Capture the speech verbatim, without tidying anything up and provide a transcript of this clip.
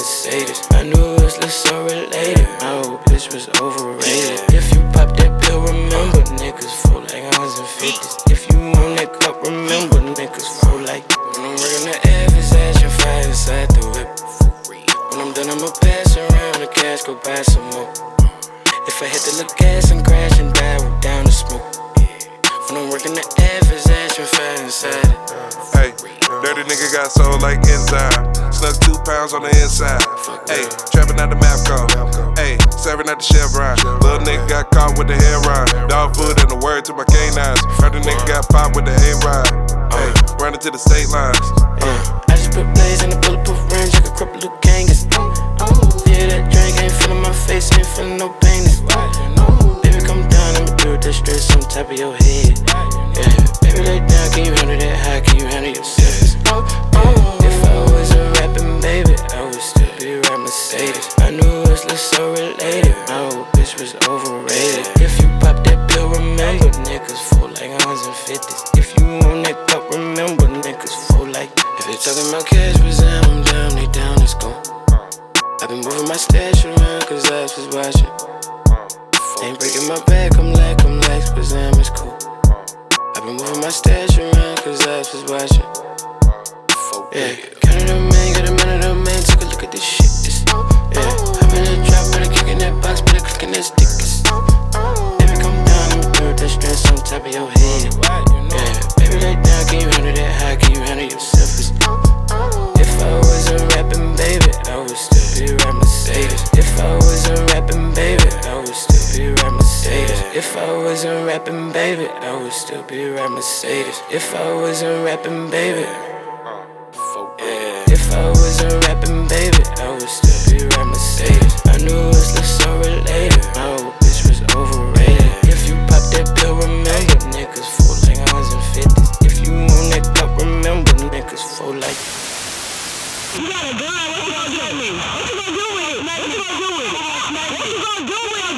Mercedes. I knew it was so related. My old bitch was overrated. If you pop that pill, remember niggas full like hundreds and fifties. If you want that cup, remember niggas full like. When I'm working the F, it's action fire inside the whip. When I'm done, I'ma pass around the cash, go buy some more. If I hit the little gas and crash and die, we're down to smoke. When I'm working the F, it's action fire inside it. Hey, dirty nigga got soul like enzyme. Snuck two pounds on the inside. Hey, trapping out the map code. Hey, serving at the Chevron. Little nigga got caught with the heroin. Dog food and the word to my canines. Heard the nigga got popped with the A-Ride. Hey, running to the state lines. Uh. I just put blades in the bulletproof range like a crippled little Kangas. Yeah, that drink ain't feeling my face, ain't feeling no pain. Baby, come down, I'ma do that stress on top of your head. Yeah, baby, lay down, can you handle that high? Can you handle yourself? Yeah. If I wasn't rapping, baby, I would still be riding Mercedes. I knew it was so related. My old bitch was overrated. If you pop that pill, remember niggas full like hundreds and fifties. If you want that cup, remember niggas full like. If they talking about cash, but I'm down, they down, let's go. I've been moving my stash around cause I was watching. Ain't breaking my back, I'm like, I'm like, but Zam is cool. I've been moving my stash around cause I was watching. Yeah, counted the man, got a man of the man, take a look at this shit. It's, yeah, I'm in the drop, better kicking that box, better clicking that stickers. Baby, come down, let me throw that stress on top of your head. Yeah, baby, lay down, can you handle that high, can you handle yourself? It's, if I wasn't rapping, baby, I would still be riding Mercedes. If I wasn't rapping, baby, I would still be riding Mercedes. If I wasn't rapping, baby, I would still be riding Mercedes. If I wasn't rapping, baby. If I wasn't rapping, baby, I would still be riding Mercedes. I knew it was so related. My old bitch was overrated. If you pop that pill, remember niggas full like hundreds and fifties. If you want that cup, remember niggas full like. You got a gun, what you gonna do with me? What you gonna do with it? What you gonna do with it? What you gonna do with it?